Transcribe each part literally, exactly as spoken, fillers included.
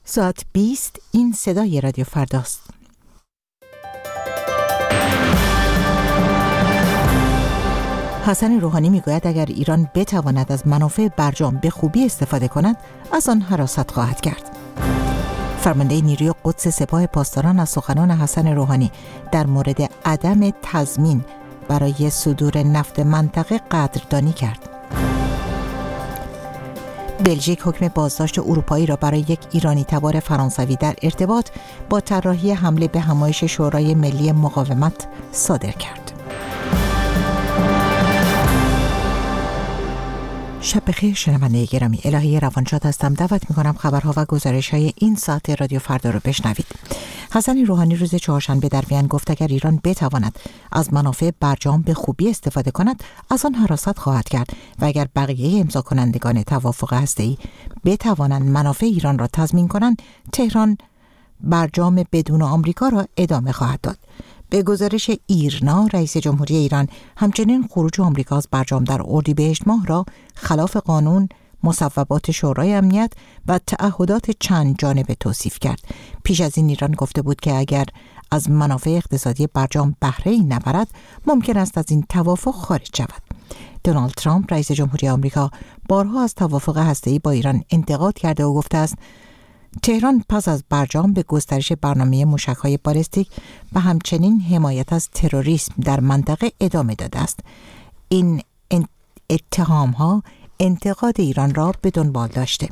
ساعت بیست این صدای رادیو فرداست. حسن روحانی میگوید اگر ایران بتواند از منافع برجام به خوبی استفاده کند از آن حراست خواهد کرد. فرمانده نیروی قدس سپاه پاسداران از سخنان حسن روحانی در مورد عدم تضمین برای صدور نفت منطقه قدردانی کرد. بلژیک حکم بازداشت اروپایی را برای یک ایرانی تبار فرانسوی در ارتباط با طراحی حمله به همایش شورای ملی مقاومت صادر کرد. شب بخیر شنونده گرامی، الهی روانشاد هستم. دعوت می‌کنم خبرها و گزارش‌های این ساعت رادیو فردا رو بشنوید. حسن روحانی روز چهارشنبه در وین گفت اگر ایران بتواند از منافع برجام به خوبی استفاده کند از آن حراست خواهد کرد و اگر بقیه امضا کنندگان توافق هسته‌ای بتوانند منافع ایران را تضمین کنند، تهران برجام بدون آمریکا را ادامه خواهد داد. به گزارش ایرنا، رئیس جمهوری ایران همچنین خروج آمریکا از برجام در اردیبهشت ماه را خلاف قانون، مصوبات شورای امنیت و تعهدات چند جانبه توصیف کرد. پیش از این ایران گفته بود که اگر از منافع اقتصادی برجام بهره‌ای نبرد، ممکن است از این توافق خارج شود. دونالد ترامپ رئیس جمهوری آمریکا بارها از توافق هسته‌ای با ایران انتقاد کرده و گفته است تهران پس از برجام به گسترش برنامه موشک‌های بالستیک و همچنین حمایت از تروریسم در منطقه ادامه داده است. این اتهام‌ها انتقاد ایران را به دنبال داشته.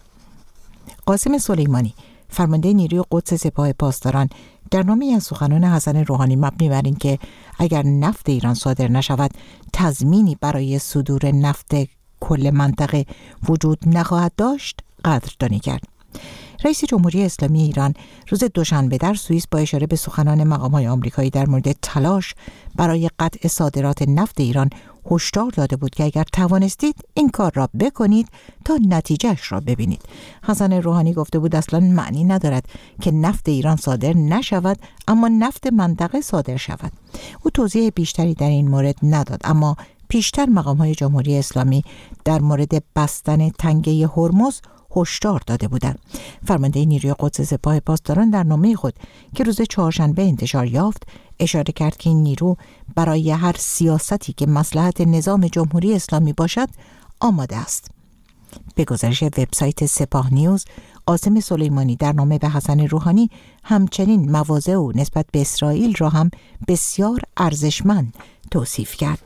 قاسم سلیمانی، فرمانده نیروی قدس سپاه پاسداران، در نامه‌ای از سخنان حسن روحانی مبنی بر این که اگر نفت ایران صادر نشود تضمینی برای صدور نفت کل منطقه وجود نخواهد داشت، قدردانی کرد. رئیس جمهوری اسلامی ایران روز دوشنبه در سوئیس با اشاره به سخنان مقام‌های آمریکایی در مورد تلاش برای قطع صادرات نفت ایران هشدار داده بود که اگر توانستید این کار را بکنید تا نتیجهش را ببینید. حسن روحانی گفته بود اصلا معنی ندارد که نفت ایران صادر نشود اما نفت منطقه صادر شود. او توضیح بیشتری در این مورد نداد، اما پیشتر مقام‌های جمهوری اسلامی در مورد بستن تنگه هرمز هشدار داده بودند. فرمانده نیروی قدس سپاه پاسداران در نامه خود که روز چهارشنبه انتشار یافت اشاره کرد که این نیرو برای هر سیاستی که مصلحت نظام جمهوری اسلامی باشد آماده است. به گزارش وبسایت سپاه نیوز، قاسم سلیمانی در نامه به حسن روحانی همچنین مواضع او نسبت به اسرائیل را هم بسیار ارزشمند توصیف کرد.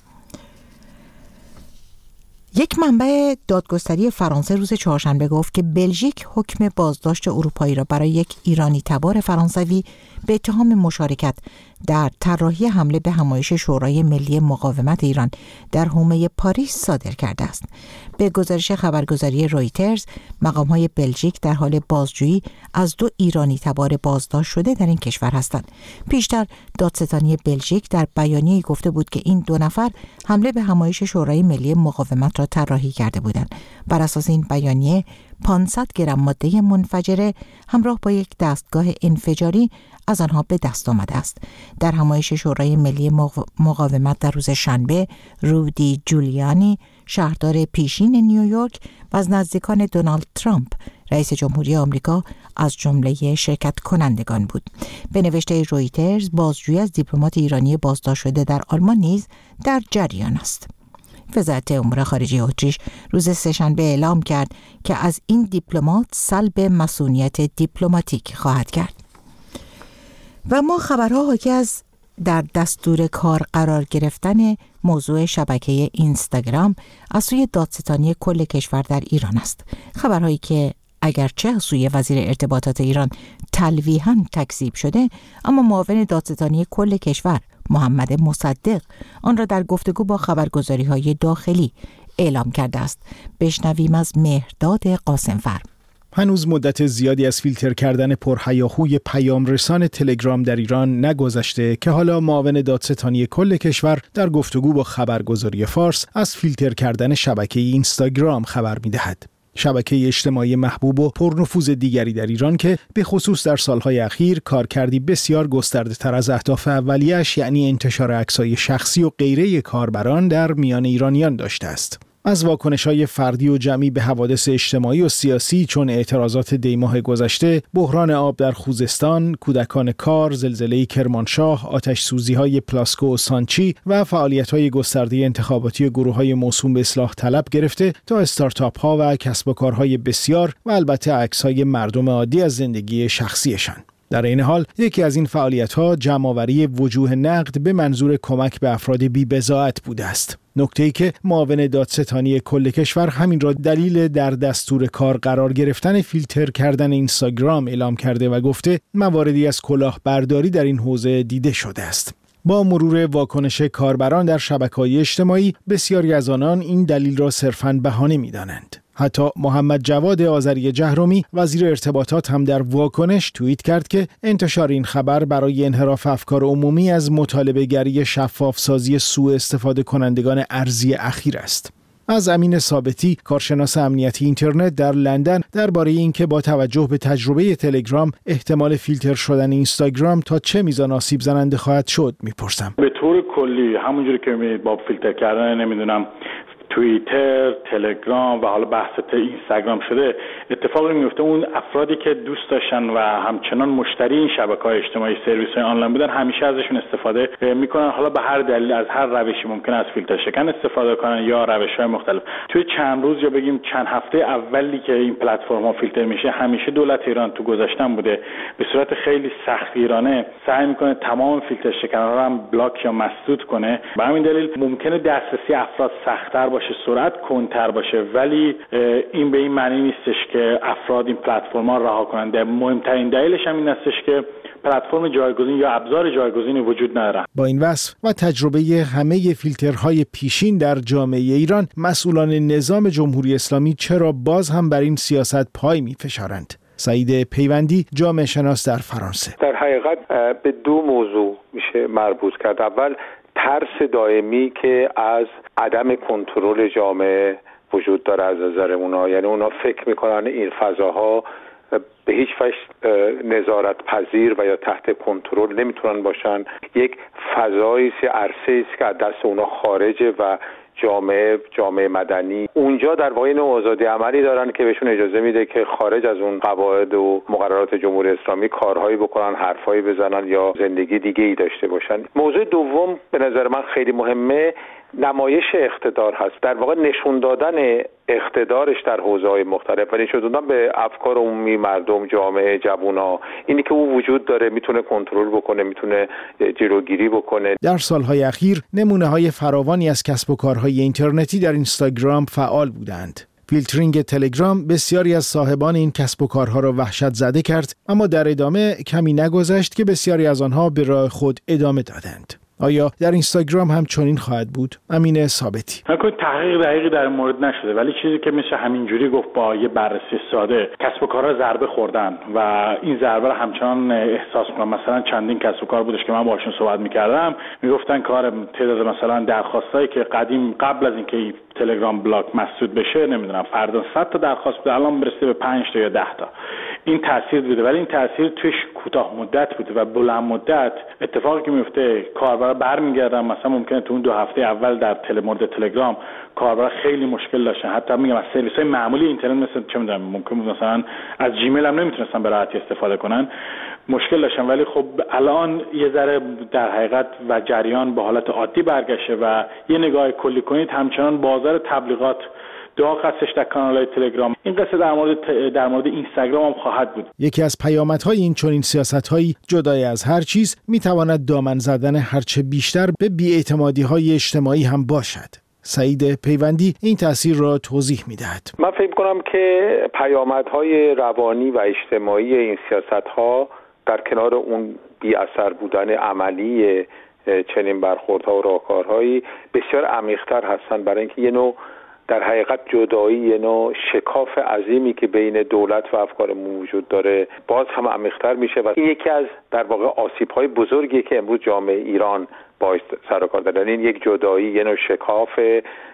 یک منبع دادگستری فرانسه روز چهارشنبه گفت که بلژیک حکم بازداشت اروپایی را برای یک ایرانی تبار فرانسوی به اتهام مشارکت در طراحی حمله به همایش شورای ملی مقاومت ایران در حومه پاریس صادر کرده است. به گزارش خبرگزاری رویترز، مقام‌های بلژیک در حال بازجویی از دو ایرانی تبار بازداشت شده در این کشور هستند. پیشتر دادستانی بلژیک در بیانیه‌ای گفته بود که این دو نفر حمله به همایش شورای ملی مقاومت را طراحی کرده بودند. بر اساس این بیانیه پانصد گرم ماده منفجره همراه با یک دستگاه انفجاری از آنها به دست آمده است. در همایش شورای ملی مقاومت در روز شنبه، رودی جولیانی، شهردار پیشین نیویورک و از نزدیکان دونالد ترامپ رئیس جمهوری آمریکا از جمله شرکت کنندگان بود. به نوشته رویترز، بازجویی از دیپلمات ایرانی بازداشت شده در آلمان نیز در جریان است. وزارت امور خارجه اتریش روز سه‌شنبه اعلام کرد که از این دیپلمات سلب مسئولیت دیپلماتیک خواهد کرد. و ما خبرها حاکی از در دستور کار قرار گرفتن موضوع شبکه اینستاگرام از سوی دادستانی کل کشور در ایران است. خبرهایی که اگرچه از سوی وزیر ارتباطات ایران تلویحاً تکذیب شده، اما معاون دادستانی کل کشور محمد مصدق آن را در گفتگو با خبرگزاری‌های داخلی اعلام کرده است. بشنویم از مهرداد قاسمفر. هنوز مدت زیادی از فیلتر کردن پرهیاهوی پیام رسان تلگرام در ایران نگذشته که حالا معاون دادستانی کل کشور در گفتگو با خبرگزاری فارس از فیلتر کردن شبکه اینستاگرام خبر می‌دهد. شبکه اجتماعی محبوب و پرنفوذ دیگری در ایران که به خصوص در سالهای اخیر کارکردی بسیار گسترده تر از اهداف اولیه‌اش، یعنی انتشار عکس‌های شخصی و غیره کاربران در میان ایرانیان داشته است. از واکنش‌های فردی و جمعی به حوادث اجتماعی و سیاسی چون اعتراضات دی‌ماه گذشته، بحران آب در خوزستان، کودکان کار، زلزله کرمانشاه، آتش‌سوزی‌های پلاسکو و سانچی و فعالیت‌های گسترده انتخاباتی گروه‌های موسوم به اصلاح طلب گرفته تا استارتاپ‌ها و کسب و کارهای بسیار و البته عکس‌های مردم عادی از زندگی شخصیشان. در این حال یکی از این فعالیت‌ها جمع‌آوری وجوه نقد به منظور کمک به افراد بی‌بضاعت بوده است. نکته‌ای که معاون دادستانی کل کشور همین را دلیل در دستور کار قرار گرفتن فیلتر کردن اینستاگرام اعلام کرده و گفته مواردی از کلاهبرداری در این حوزه دیده شده است. با مرور واکنش کاربران در شبکه‌های اجتماعی، بسیاری از آنان این دلیل را صرفاً بهانه می‌دانند. حتی محمد جواد آذری جهرمی وزیر ارتباطات هم در واکنش توییت کرد که انتشار این خبر برای انحراف افکار عمومی از مطالبه گری شفاف سازی سوء استفاده کنندگان ارزی اخیر است. از امین ثابتی، کارشناس امنیتی اینترنت در لندن، درباره اینکه با توجه به تجربه تلگرام احتمال فیلتر شدن اینستاگرام تا چه میزان آسیب زننده خواهد شد میپرسم. به طور کلی همونجوری که می با فیلتر کردن نمیدونم توییتر، تلگرام و حالا بحث اینستاگرام شده، اتفاقی میفته اون افرادی که دوست داشتن و همچنان مشتری این شبکه‌های اجتماعی، سرویس‌های آنلاین بودن، همیشه ازشون استفاده میکنن. حالا به هر دلیل از هر روشی ممکن است فیلتر شکن استفاده کنن یا روش‌های مختلف. توی چند روز یا بگیم چند هفته اولی که این پلتفرم‌ها فیلتر میشه، همیشه دولت ایران تو گذشتن بوده به صورت خیلی سختگیرانه سعی میکنه تمام فیلتر شکن‌ها رو هم بلاک یا مسدود کنه. به همین دلیل ممکنه دسترسی افراد سخت‌تر باشه، سرعت کندتر باشه، ولی این به این معنی نیستش که افراد این پلتفرم‌ها رها کنند. مهمترین دلیلش هم این هستش که پلتفرم جایگزین یا ابزار جایگزینی وجود نداره. با این وصف و تجربه همه فیلترهای پیشین در جامعه ایران، مسئولان نظام جمهوری اسلامی چرا باز هم بر این سیاست پای می‌فشارند؟ سعید پیوندی، جامعه شناس در فرانسه: در حقیقت به دو موضوع میشه مربوط کرد. اول ترس دائمی که از عدم کنترل جامعه وجود داره از نظر اونا، یعنی اونا فکر میکنن این فضاها به هیچ وجه نظارت پذیر و یا تحت کنترل نمیتونن باشن. یک فضایی است، عرصه‌ای است که از دست اونا خارجه و جامعه جامعه مدنی اونجا در واقع نوع آزادی عملی دارن که بهشون اجازه میده که خارج از اون قواعد و مقررات جمهوری اسلامی کارهایی بکنن، حرفایی بزنن یا زندگی دیگه ای داشته باشن. موضوع دوم به نظر من خیلی مهمه، نمایش اقتدار هست. در واقع نشون دادن اقتدارش در حوزه‌های مختلف و نشون دادن به افکار عمومی مردم، جامعه، جوونا، اینی که او وجود داره، میتونه کنترل بکنه، میتونه جلوگیری بکنه. در سالهای اخیر نمونه‌های فراوانی از کسب و کارهای اینترنتی در اینستاگرام فعال بودند. فیلترینگ تلگرام بسیاری از صاحبان این کسب و کارها را وحشت زده کرد، اما در ادامه کمی نگذشت که بسیاری از آنها به راه خود ادامه دادند. آیا در اینستاگرام هم چنین خواهد بود؟ امین ثابتی: نکنه تحقیق دقیقی در مورد نشده، ولی چیزی که میشه همینجوری گفت با یه بررسی ساده، کسب و کارها ضربه خوردن و این ضربه رو همچنان احساس می‌کنن. مثلا چندین کسب و کار بودش که من باهاشون صحبت می‌کردم، میگفتن کار تعداد مثلا درخواستایی که قدیم قبل از اینکه تلگرام بلاک مسدود بشه، نمیدونم فردا صد تا درخواست بوده، الان برسه به پنج تا یا ده تا. این تاثیر بوده، ولی این تاثیر توش کوتاه مدت بوده و بلند مدت اتفاقی که میفته کاربرا برمیگردن. مثلا ممکنه تو اون دو هفته اول در تل مورد تلگرام کاربرا خیلی مشکل داشتن، حتی میگم از سرویس‌های معمولی اینترنت مثلا چه میدونم ممکن بود مثلا از جیمیل هم نمیتونستن به راحتی استفاده کنن، مشکل داشتن. ولی خب الان یه ذره در حقیقت و جریان به حالت عادی برگشته و یه نگاه کلی کنید همچنان بازار تبلیغات داغ هستش در کانال‌های تلگرام. این قصه در مورد در مورد اینستاگرام هم خواهد بود. یکی از پیامدهای این چنین سیاست‌هایی جدای از هر چیز میتواند دامن زدن هرچه بیشتر به بی‌اعتمادی‌های اجتماعی هم باشد. سعید پیوندی این تاثیر را توضیح می‌دهد. من فکر می‌کنم که پیامدهای روانی و اجتماعی این سیاست‌ها در کنار اون بی اثر بودن عملی چنین برخوردها و راهکارهایی بسیار عمیق‌تر هستند، برای اینکه یه نوع در حقیقت جدایی، یه نوع شکاف عظیمی که بین دولت و افکارمون وجود داره باز هم عمیق‌تر میشه و این یکی از در واقع آسیب‌های بزرگی که امروز جامعه ایران باعث سر و کار داره. این یک جدایی، یه نوع شکاف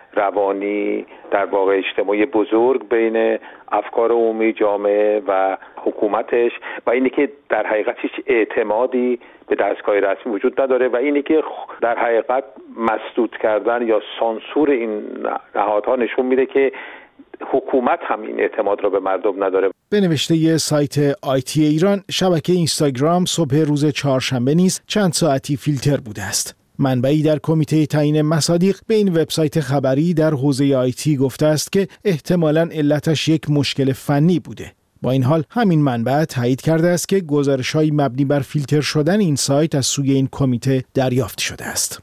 روانی در واقع اجتماعی بزرگ بین افکار عمومی جامعه و حکومتش و اینی که در حقیقت هیچ اعتمادی به دستگاه رسمی وجود نداره و اینی که در حقیقت مسدود کردن یا سانسور این نهادها نشون میده که حکومت هم این اعتماد را به مردم نداره. به نوشته ی سایت آیتی ایران، شبکه اینستاگرام صبح روز چهارشنبه نیز چند ساعتی فیلتر بوده است. منبعی در کمیته تعیین مصادیق به این وبسایت خبری در حوزه آیتی گفته است که احتمالاً علتش یک مشکل فنی بوده. با این حال همین منبع تایید کرده است که گزارش‌های مبنی بر فیلتر شدن این سایت از سوی این کمیته دریافت شده است.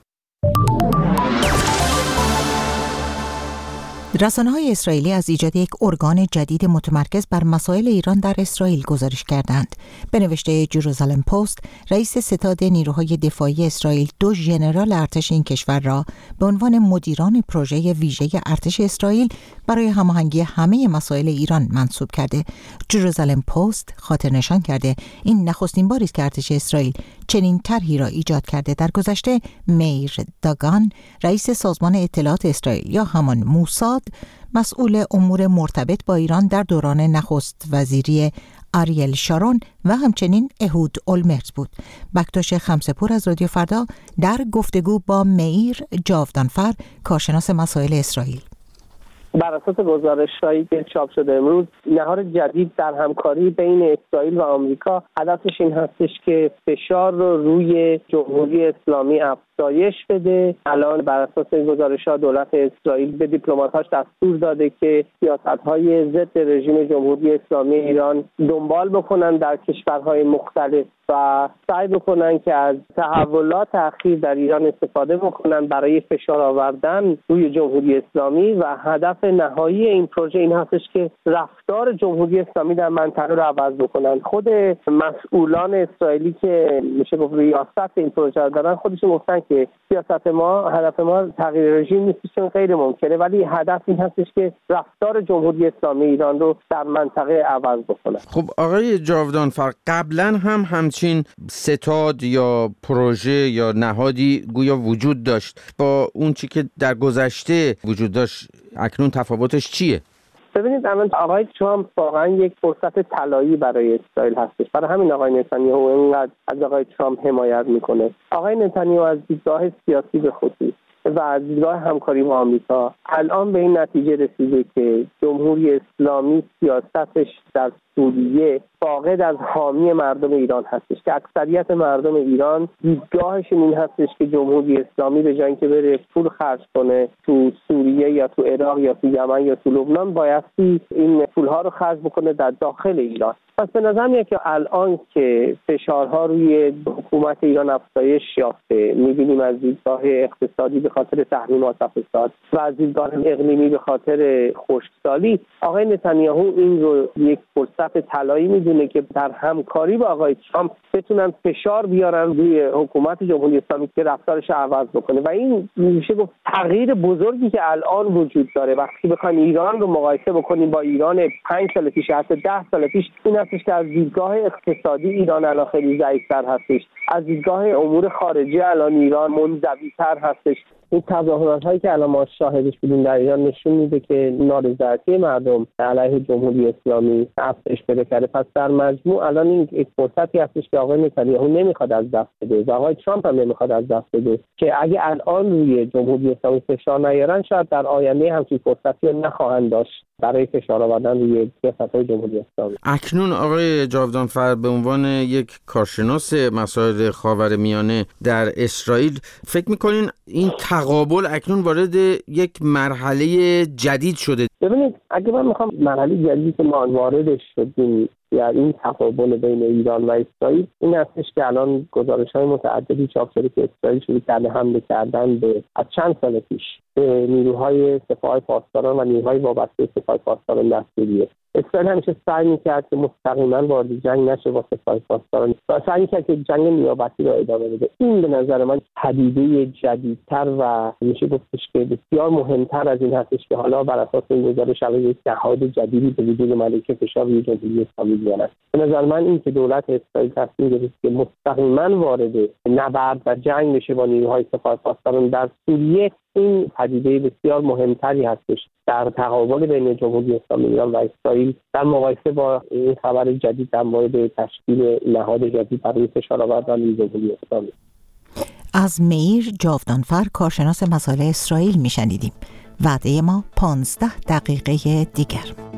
رسانه‌های اسرائیلی از ایجاد یک ارگان جدید متمرکز بر مسائل ایران در اسرائیل گزارش کردند. به نوشته جروزالم پست، رئیس ستاد نیروهای دفاعی اسرائیل دو ژنرال ارتش این کشور را به عنوان مدیران پروژه ویژه ارتش اسرائیل برای هماهنگی همه مسائل ایران منصوب کرده. جروزالم پست خاطر نشان کرده این نخستین باری است که ارتش اسرائیل چنین طرحی را ایجاد کرده. در گذشته میر داگان، رئیس سازمان اطلاعات اسرائیل یا همان موساد، مسئول امور مرتبط با ایران در دوران نخست وزیری آریل شارون و همچنین اهود اولمرت بود. بکتاش خمسه‌پور از رادیو فردا در گفتگو با میر جاودانفر، کارشناس مسائل اسرائیل. بر اساس گزارش‌هایی که چاپ شده امروز، نهاد جدید در همکاری بین اسرائیل و آمریکا هدفش این هستش که فشار رو روی جمهوری اسلامی افزایش بده. الان بر اساس گزارش‌ها دولت اسرائیل به دیپلمات‌هاش دستور داده که سیاست‌های ضد رژیم جمهوری اسلامی ایران دنبال بکنن در کشورهای مختلف و سعی بکنن که از تحولات اخیر در ایران استفاده بکنن برای فشار آوردن روی جمهوری اسلامی و هدف نهایی این پروژه این هستش که رفتار جمهوری اسلامی در منطقه رو عوض بکنن. خود مسئولان اسرائیلی که میشه گفت ریاست این پروژه رو دارن خودشون گفتن که سیاست ما، هدف ما تغییر رژیم نیست، چون غیر ممکنه، ولی هدف این هستش که رفتار جمهوری اسلامی ایران رو در منطقه عوض بکنن. خب آقای جاودانفر، قبلا هم همچین ستاد یا پروژه یا نهادی گویا وجود داشت، با اون چی که در گذشته وجود داشت اکنون تفاوتش چیه؟ ببینید الان آقای ترامپ واقعا یک فرصت طلایی برای اسرائیل هستش. برای همین آقای نتانیاهو اینقدر از آقای ترامپ حمایت میکنه. آقای نتانیاهو از دیدگاه سیاسی به خصوص و از دیدگاه همکاری با آمریکا الان به این نتیجه رسیده که جمهوری اسلامی سیاستش در سوریه فاقد از حامی مردم ایران هستش، که اکثریت مردم ایران دیدگاهشون این هستش که جمهوری اسلامی به جای اینکه بره پول خرج کنه تو سوریه یا تو عراق یا تو یمن یا تو لبنان، بایستی این پولها رو خرج بکنه در داخل ایران. پس به نظر میاد که الان که فشارها روی حکومت ایران افزایش یافته، می‌بینیم از دیدگاه اقتصادی به خاطر تحریمات و فساد و از دیدگاه اقلیمی به خاطر خشکسالی، آقای نتانیاهو این رو یک فرصت طلایی میدونه که در همکاری با آقای ترامپ بتونن فشار بیارن روی حکومت جمهوری اسلامی که رفتارش عوض بکنه. و این میشه گفت تغییر بزرگی که الان وجود داره. وقتی بخوایم ایران رو مقایسه بکنیم با ایران پنج سال پیش، حتی ده سال پیش، این هستش که از دیدگاه اقتصادی ایران الان خیلی ضعیف‌تر هستش، از دیدگاه امور خارجی الان ایران منزوی‌تر هستش. این تظاهرات هایی که الان ما شاهدش بودیم در ایران نشون میده که نارضایتی مردم علیه جمهوری اسلامی افزایش پیدا کرده. پس در مجموع الان این یک فرصتی هستش که آقای نتانیاهو نمیخواد از دست بده و آقای ترامپ هم نمیخواد از دست بده، که اگه الان روی جمهوری اسلامی فشار نیارن شاید در آینده همچین فرصتی رو نخواهند داشت برای فشار آوردن روی سیاست‌های جمهوری اسلامی. اکنون آقای جاودانفر به عنوان یک کارشناس مسائل خاورمیانه در اسرائیل فکر می‌کنین این تقابل اکنون وارد یک مرحله جدید شده؟ ببینید اگه من میخوام مرحله جدیدی که ما واردش شدیم یا این تقابل بین ایران و اسرائیل، این هستش که الان گزارش‌های متعددی چاپ شده که اسرائیل شروع کرده حمله کردن به از چند سال پیش به نیروهای سپاه پاسداران و نیروهای وابسته سپاه پاسداران در سوریه. اسرائیل همیشه سعی می‌کرد که مستقیما وارد جنگ نشه با سپاه پاسداران و سعی می‌کرد که جنگ نیابتی را ادامه بده. این به نظر من پدیده جدیدتر و میشه گفتش که بسیار مهمتر از این هستش که حالا بر اساس این گزارش یک نهاد جدیدی به وجود ملکه فشار روی جمهوری اسلامی می‌زند. به نظر من این که دولت اسرائیل تصمیم گرفت که مستقیما وارد نبرد و جنگ بشه با نیروهای سپاهپاسداران در سوریه، این پدیده بسیار مهمتری هستش در تقابل بین جمهوری اسلامی ایران و اسرائیل در مقایسه با این خبر جدید در مورد تشکیل نهاد جدید برای فشار آوردن جمهوری اسلامی. از مییر جاودانفر، کارشناس مسائل اسرائیل، میشنیدیم. وعده ما پانزده دقیقه دیگر.